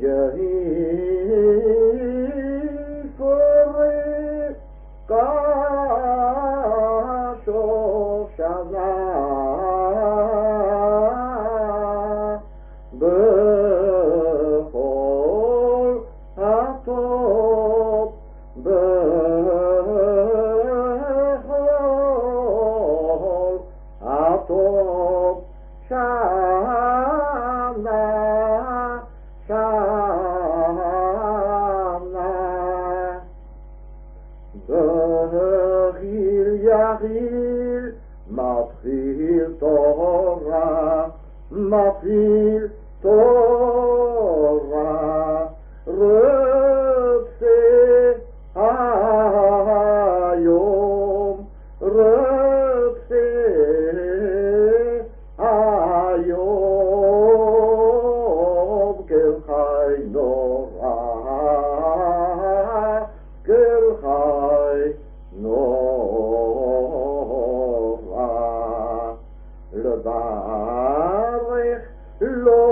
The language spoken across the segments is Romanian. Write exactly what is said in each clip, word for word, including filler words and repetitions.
Yehi fore kasho shaza bechol hatov bechol hatov shana shana bechil yachil matchil Torah matchil Torah Röpse hayom Röpse hayom Kel chai norah Kel chai norah Levarech lo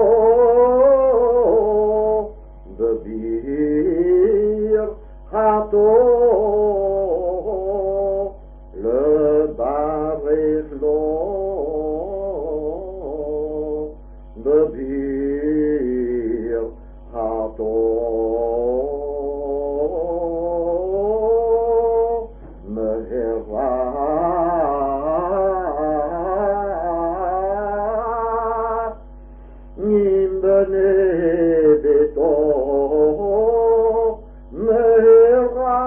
bebir hato levarech lo bebir hato mehera nim bene beto mehera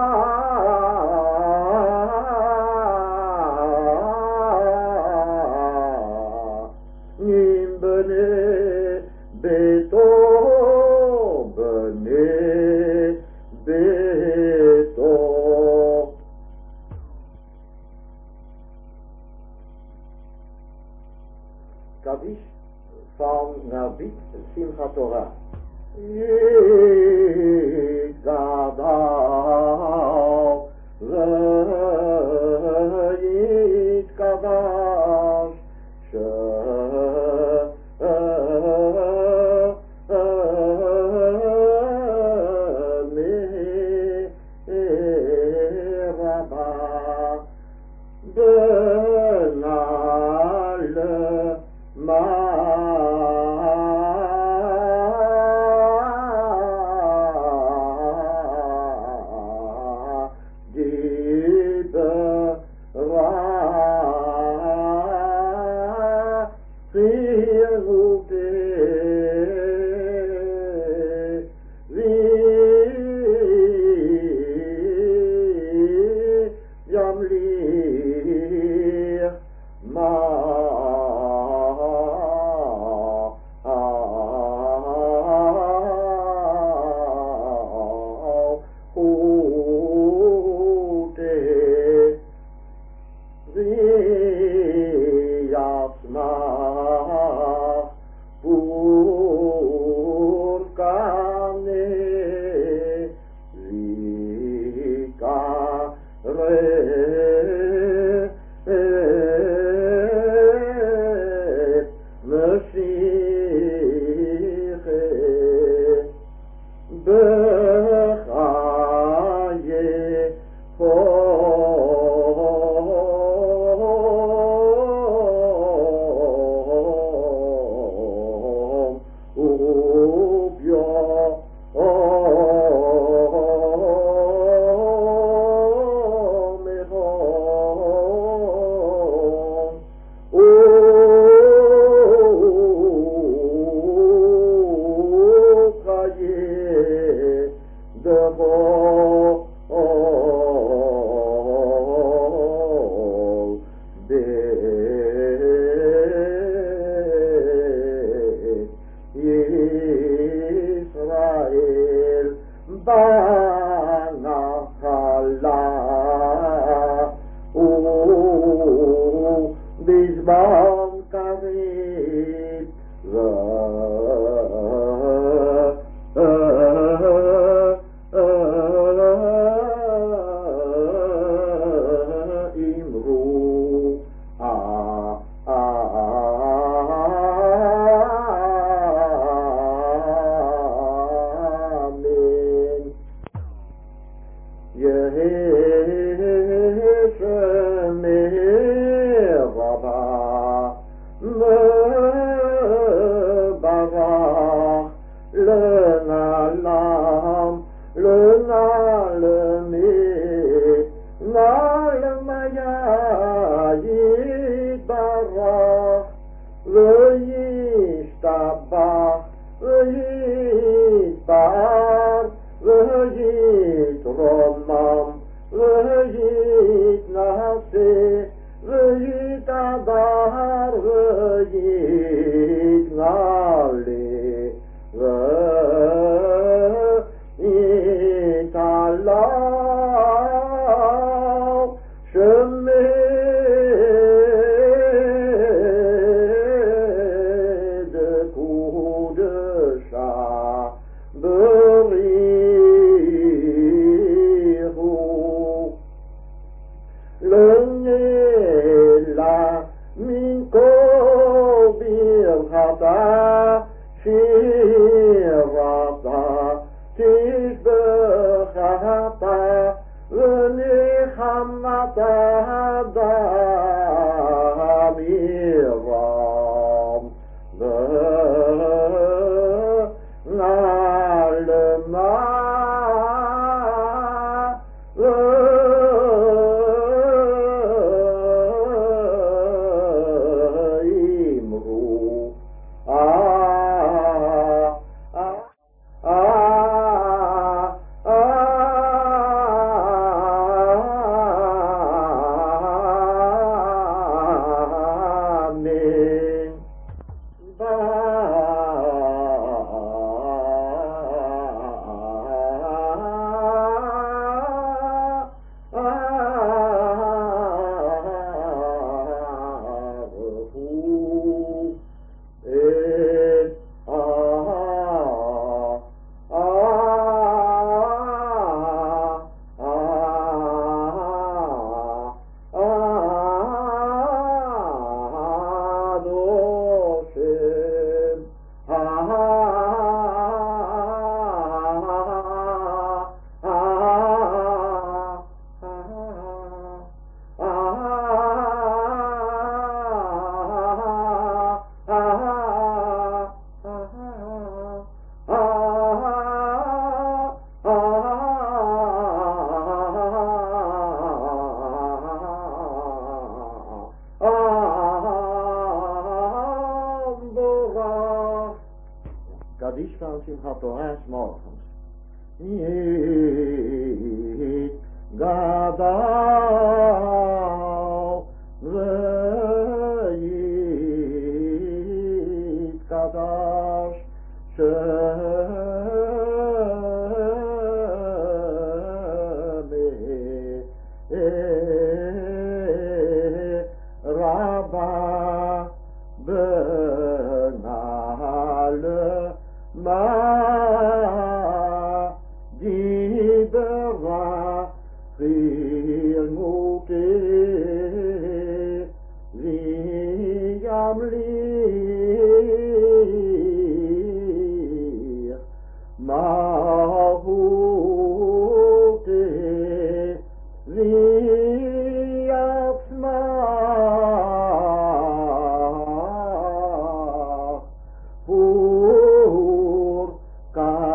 nim bene beto bene beto Kaddish van Nabit Simchat Torah. Yitkadash veyitkadash she'merabah benal ma yeah. par văjit romam, văjit nase, văjit adar, văjit nale, văjit alau, șemede cudășa, bărihu, lăngela min cobir hata și rata tiș băhata vâni hamata da miram bă nalma Kadish van Simchat Torah morgens. Yit gadal v'yit kadash sheme rabba benale ma dibera fil mute viam lir mahute viatsma pur ka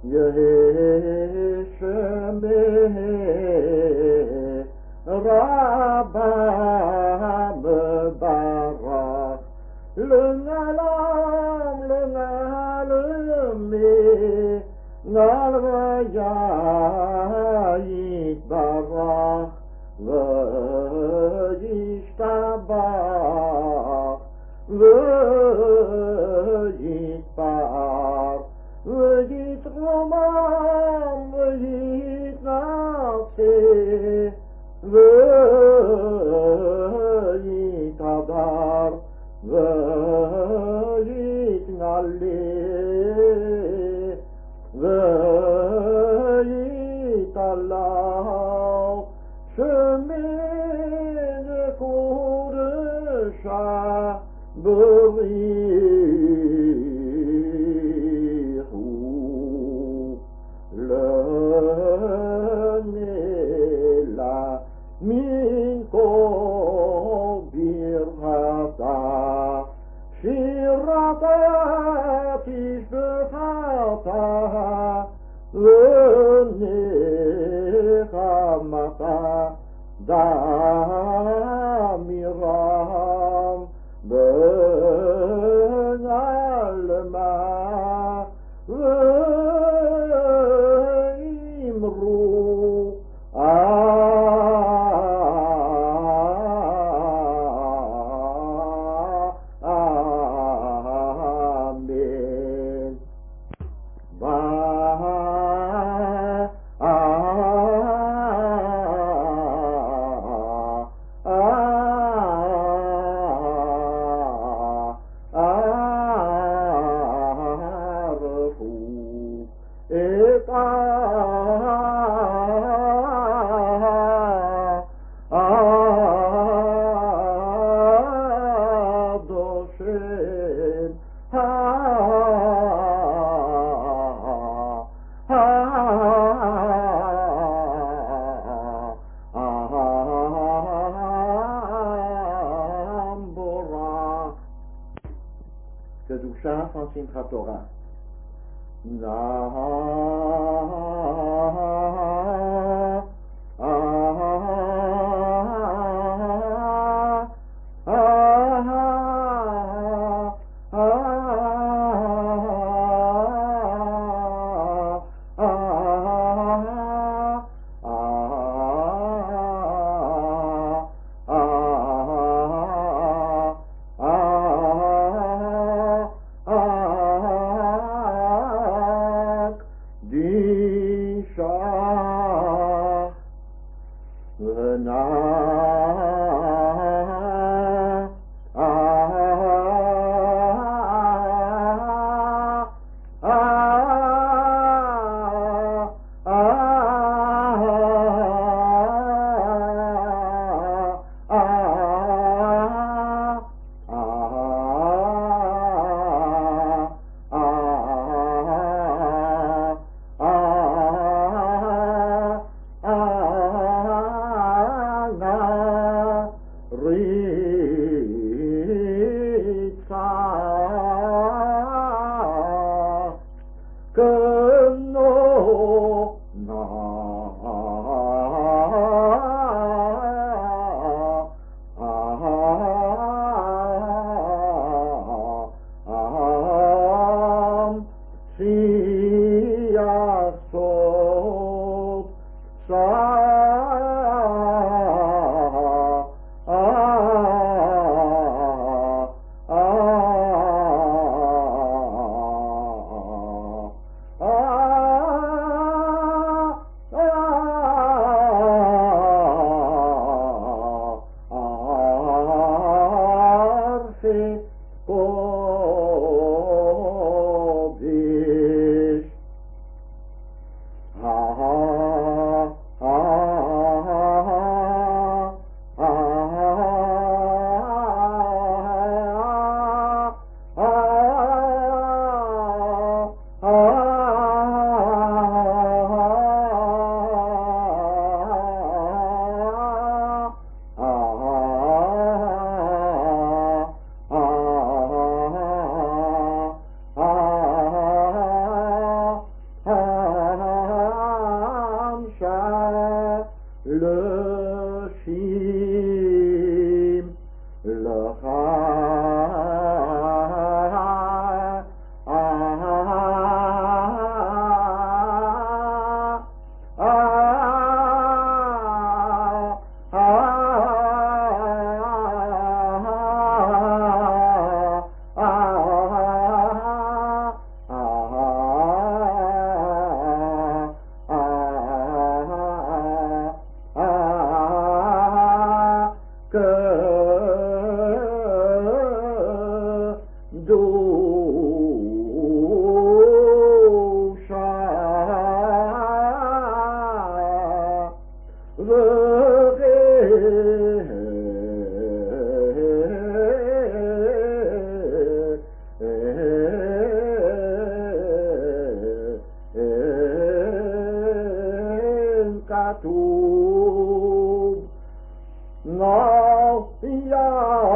Yesheme Rabam Barak Lungalam Lungalumi Nalvayit Barak Vayishtabach Vayitpar Vayitromam Vayitnase Vayitadar Vayitnale Vayitalau Chemin de Kodecha Berihu Lenela Minko Birhata Shirata Tishbehata Lenechamata Damiram Ben Alma Veimru Amen. Kedusha van Simchat Torah. Na Ah כתוב נויה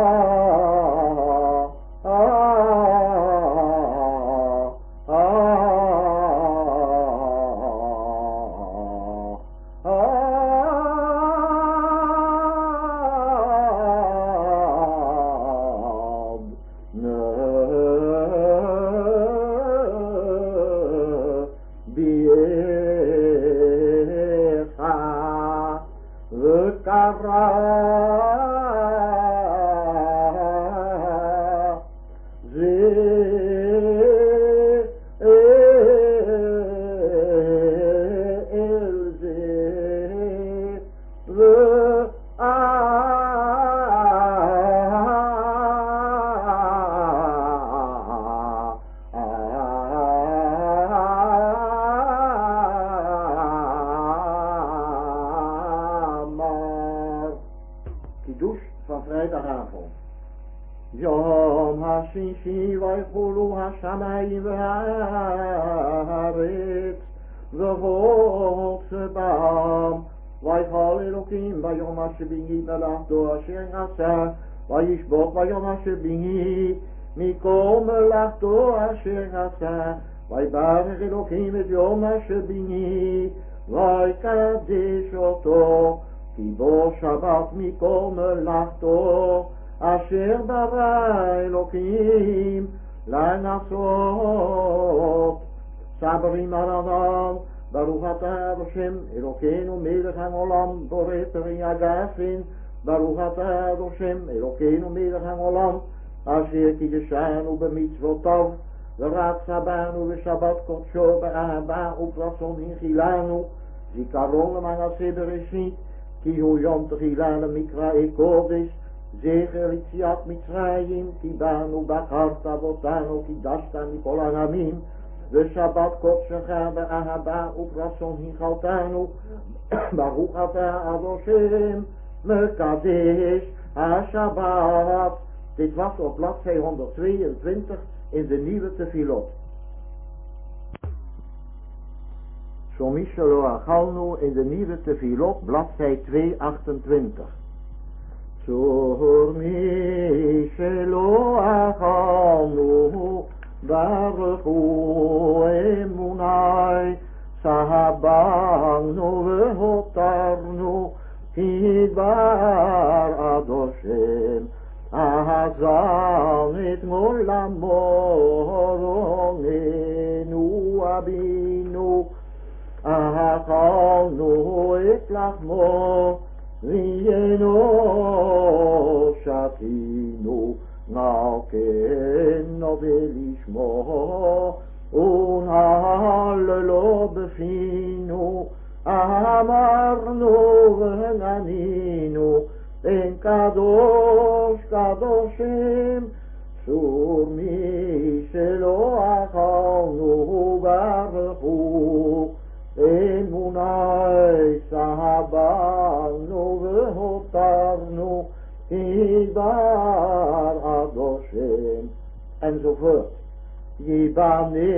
יום השישי ויחולו השמיים והארץ ובוץ בם ויכל אלוקים ביום השביעי מלאכתו אשר עשה וישבות ביום השביעי מכל מלאכתו אשר עשה ויברך אלוקים את יום השביעי ויקדש אותו כי בו שבת מכל מלאכתו אשר ברא אלוקים לעשות. סברים על אדם ברוך אתה השם אלוקינו מלך העולם בורא פרי הגפן ברוך אתה השם אלוקינו מלך העולם אשר קידשנו במצוותיו ורצה בנו בשבת קודשו באהבה ופרסום הנחילנו זיכרון למעשה בראשית כי הוא יום תחילה למקראי קודש זכר יציאת מצרים כי בנו בחרת אותנו קידשת מכל העמים ושבת קודשך באהבה ופרסום הנחלתנו ברוך אתה השם מקדש השבת. Dit was op bladzij honderdtweeëntwintig in de nieuwe tefilot. Zo mishalo achalnu in de nieuwe tefilot bladzij tweehonderdachtentwintig. Zo mishalo achalnu baruch hu emunai sahabanu vehotarnu kidbar adoshem Ahazan et molamoronu abinu Ahachalnu et lachmo vieno shatinu nalkeno velishmo unhalelo befinu amarnu venaninu En kadosh kadoshim sur mi shelo achalnu baruchu emunai sahabanu vehotarnu idbar adoshem enzovoort. Yibane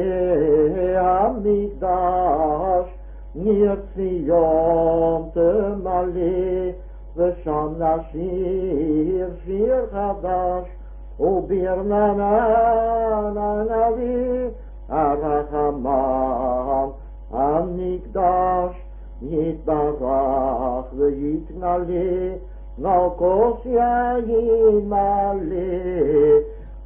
hamikdash nir tzion temale ושם נשיר שיר חדש וברננן הנביא הרחמן המקדש יתברך ויתנלה על כוס יין מלא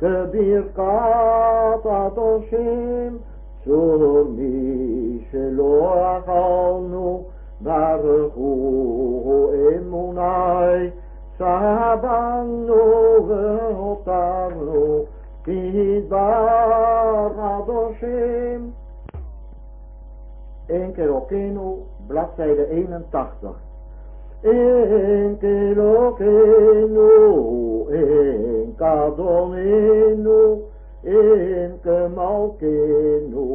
כברכת הדושים צור מי שלא אכלנו baruch hu emunai sahabanu vehotarnu kidbar adoshim. Enkelokenu, bladzijde eenentachtig. Enkelokenu, enkadonenu, enkemalkenu,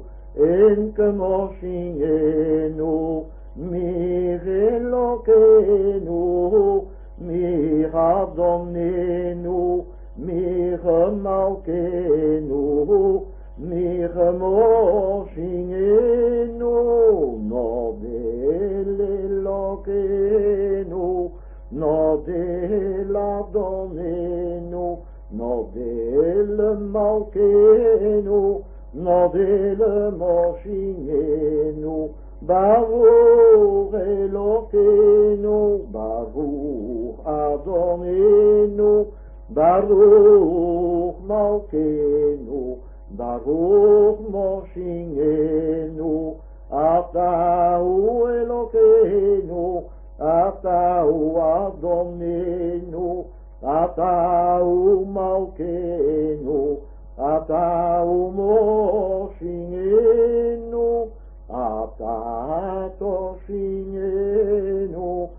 enkemoshingenu mir Elokenu, mir Adonenu, mir Malkenu, mir Moshingenu, Nobel Moshiach, Baruch Elokeinu, Baruch Adonenu, Baruch Malkeinu, Baruch Moshiach, Atahu Elokeinu, Atahu Adonenu, Atahu Malkeinu, Atahu Moshiach, Ata Toshienu,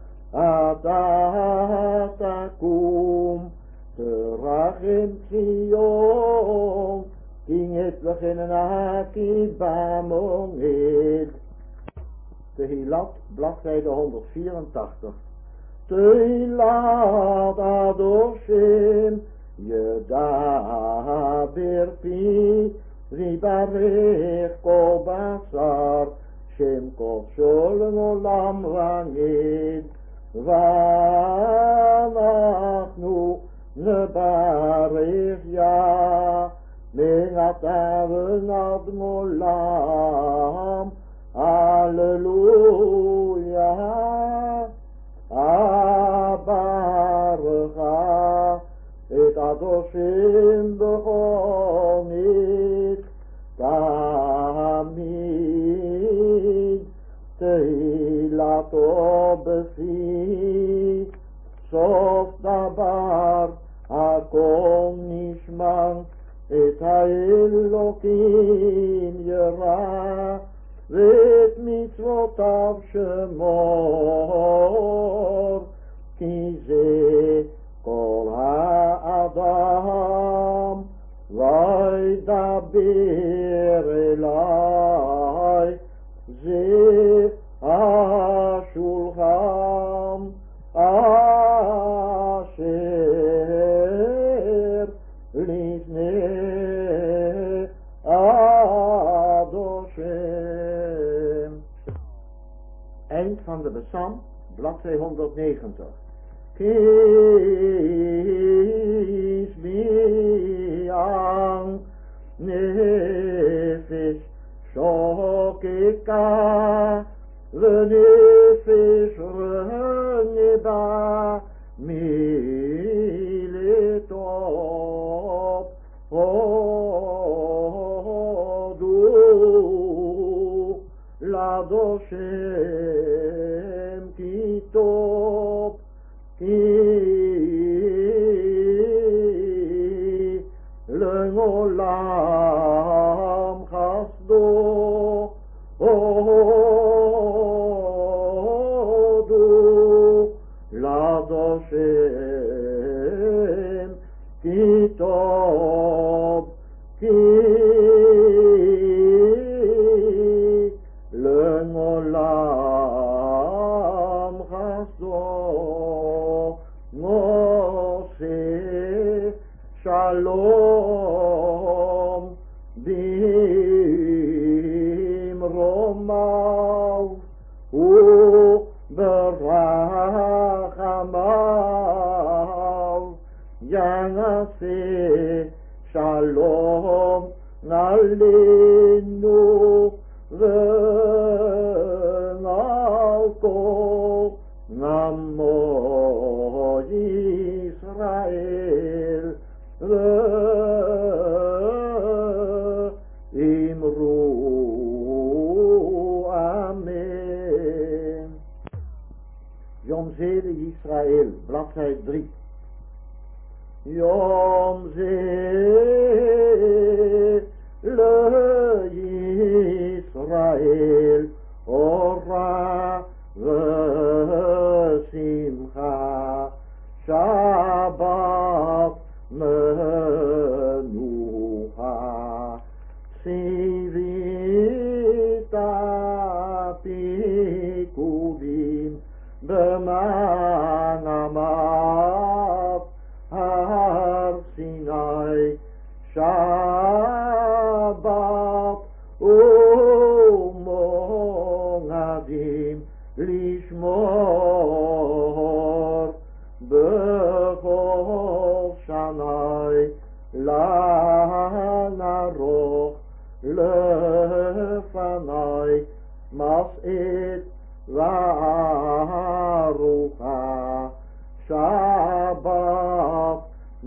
Ata Takum, Terachim Zion, Tinget Beginnen Akiba Moed. Tehilat, bladzijde honderdvierentachtig. Tehilat Adoshem, Yedaber Pi, Ribarech Kol Basar, Shem Kol Sholem Olam Vanid, Vanachnu Nebarech Ya, Menataven Ad Molam, Alleluia, Abarecha, et Adoshem begon ik, Tamid, Tehilato befi, Sof dabar, Hakol nishman, et haElokim yera, ואת מצוותיו שמור, כי זה כל האדם, וידבר אלי, זה השולחן אשר לפני Adoshem. Eind van de Psalm, bladzij honderdnegentig. Kies mi'an nefesh shokeka v'nefesh reneba miletov hodu l'Adoshem kitov ki l'olam chasdo hodu l'Adoshem kitov ki l'olam chasdo Moshe Shalom Bimromav U Berachamav Yanase Shalom Nalinu V'nalko Namo Yisrael V'imru Amen. Yom Zele Yisrael, bladzij drie. Yom Zele Yisrael, Ora V'simcha, Shabbat Menucha, Sivita Pikudim, B'manamav Har Sinai, Shabbat U'monadim Lishmor B'chol Shanai Lanaroch Lefanav Mas'it Varucha Shabbat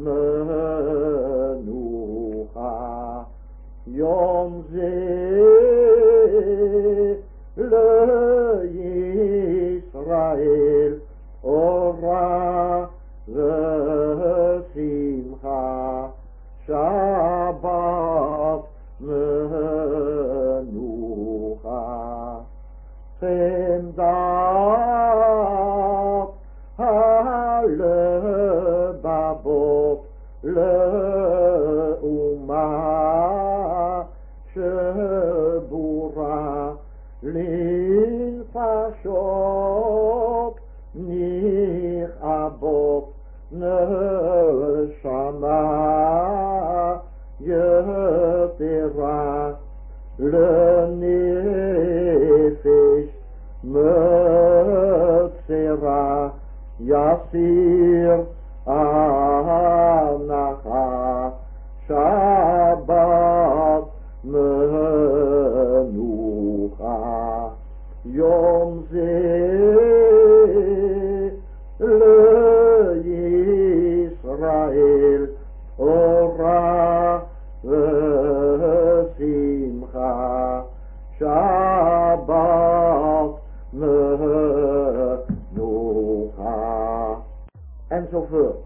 Menucha Yom Ze LeYisrael Ora V'Simcha Shabbat Menucha Chemdat HaLebabot Le'uma Shebura Linfashot Nichabot Neshama Yetera Lenefesh Metzera Yasir Anacha Shabbat Menucha Yom Ze LeYisrael Ora V'Simcha Shabbat Menucha enzovoort.